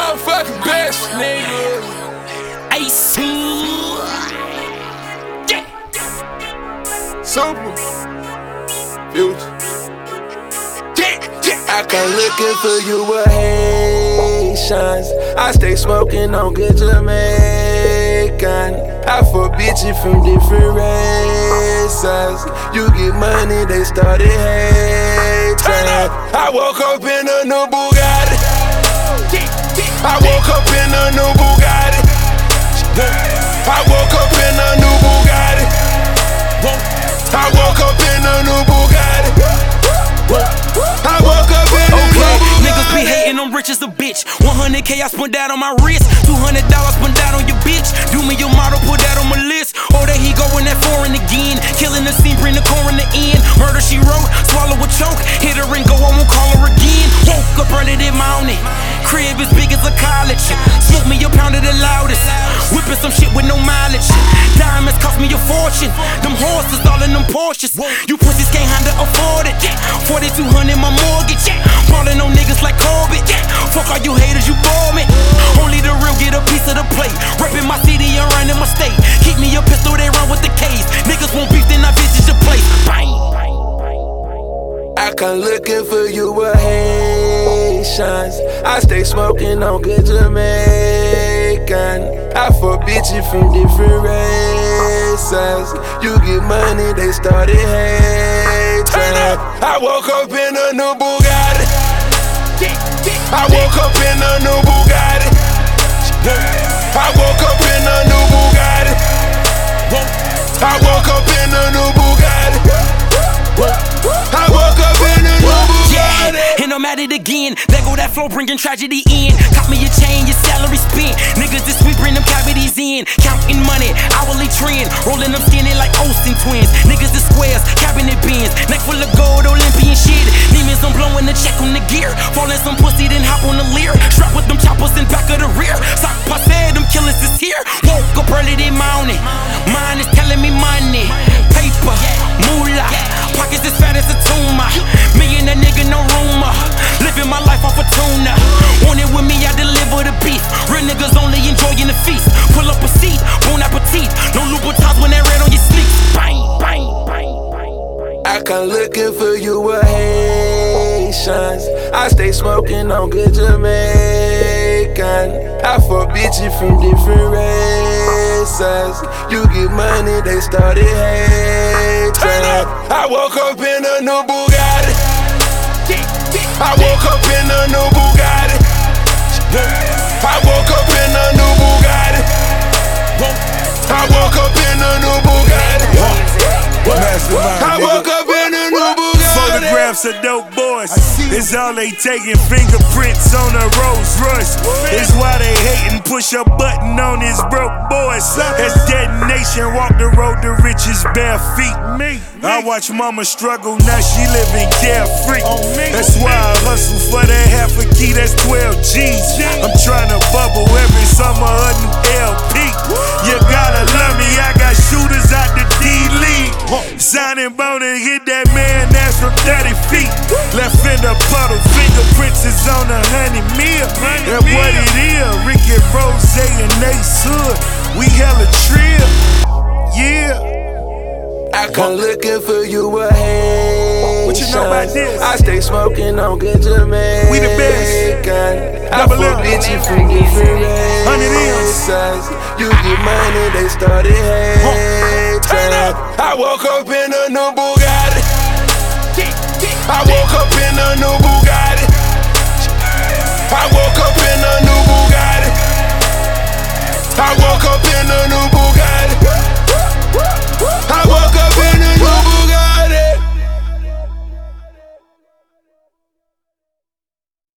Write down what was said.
motherfucking best, nigga. AC. Yeah. Super. Future. I come looking for you with Haitians. I stay smoking on good Jamaican. I fuck bitches from different races. You get money, they started hating. I woke up in a new Bugatti. I woke up in a new Bugatti. I woke up in a new Bugatti. I woke up in a new Bugatti. I woke up in a new Bugatti. Niggas be hating, I'm rich as a bitch. 100K I spent that on my wrist. $200 spent that on your bitch. Do me your model, put that on my list. Oh, there he going that foreign again. Killing the scene, bring the core in the end. Murder she wrote, swallow a choke. Hit her and go, I won't call her again. Woke up early this morning. Crib as big as a college. Smoke me a pound of the loudest. Whipping some shit with no mileage. Diamonds cost me a fortune. Them horses all in them Porsches. You pussies can't handle afford it. 4200 my mortgage. Ballin' on niggas like Corbett. Fuck all you haters, you bore me. Only the real get a piece of the plate. Reppin' my city and running my state. Keep me a pistol, they run with the case. Niggas won't beef, then I visit your place. Bang. I come looking for you with Haitians. I stay smoking on good Jamaican. I fuck bitches from different races. You get money, they started hating. I woke up in a new Bugatti. I woke up in a new Bugatti. I woke up in a new Bugatti. I woke up in a new Bugatti. I woke up in a new Bugatti. And I'm at it again. There go that flow, bringing tragedy in. Cop me a chain, your salary spent. Niggas this week bring them cavities in. Counting money, hourly trend. Rolling them skinny like Olsen twins. Niggas is squares, cabinet bins. Neck full of gold, Olympian shit. Demons, I'm blowing the check on the gear. Falling some pussy, then hop on the leer. Strap with them choppers in back of the rear. Sock passe, them killers is here. Woke up early this morning. Mine is telling me money. Paper, moolah. Pockets as fat as a tumor. Me and a nigga, no rumor. Living my life off a tuna. Want it with me, I deliver the beef. Real niggas only enjoying the feast. Pull up a seat, bon appetit. No Louboutins when that red on your sleeves. Bang, bang, bang, bang. I come looking for you with Haitians. I stay smoking on good Jamaican. I fuck bitches from different races. You get money, they started hating. I woke up in a new Bugatti. I woke up in a new Bugatti. I woke up in a new Bugatti. I woke up in a new Bugatti. I woke up in a new Bugatti. Photographs of dope boys. It's all they taking. Fingerprints on a Rolls Royce. It's why they hating. Push a button on his broke boys. That's detonation. Walk the road to riches bare feet. I watch mama struggle. Now she living carefree. That's why I hustle for that half a key. That's 12 G's. I'm trying to bubble every summer a new LP. You gotta love me. I got shooters out the D-League. Signing bone and hit that man ass from 30 feet. Left in the puddle, fingerprints is on 100 mil. That's what it is. Ricky Rose and Ace Hood. We hella trill. Yeah. I come looking for you with Haitians. What you know about this? I stay smoking on good Jamaican. We the best. I fuck bitches from different races. You get money, they started hating. I woke up in a new Bugatti. I woke up in a new